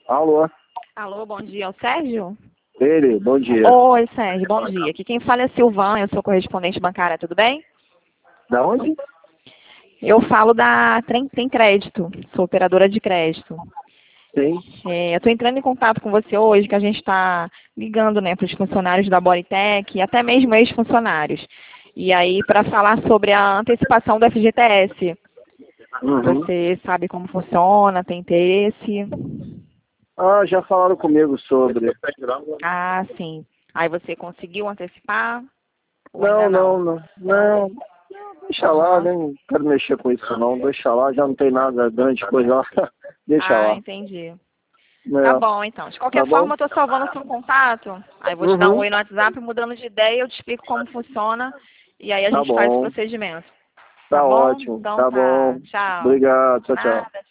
Alô? Alô, bom dia, é o Sérgio? Ele, bom dia. Oi, Sérgio, bom dia. Aqui quem fala é Silvana, eu sou correspondente bancária, tudo bem? Da onde? Eu falo da Tem Crédito, sou operadora de crédito. Sim. Eu estou entrando em contato com você hoje, que a gente está ligando, né, para os funcionários da Bodytech e até mesmo ex-funcionários. E aí, para falar sobre a antecipação do FGTS. Uhum. Você sabe como funciona, tem interesse? Ah, já falaram comigo sobre. Ah, sim. Aí você conseguiu antecipar? Ou Não, ainda não? não, não. Não. Deixa lá, Aham. nem quero mexer com isso não. Deixa lá, já não tem nada grande coisa lá. Deixa Ah, lá. entendi. Tá É, bom, então. De tá qualquer bom? forma, eu tô salvando o seu contato. Aí vou te dar um Uhum. oi no WhatsApp, mudando de ideia, eu te explico como funciona. E aí a Tá gente faz o bom. procedimento. Tá Tá bom? ótimo. Então Tá tá. bom. Tchau. Obrigado. Tchau, tchau. Nada.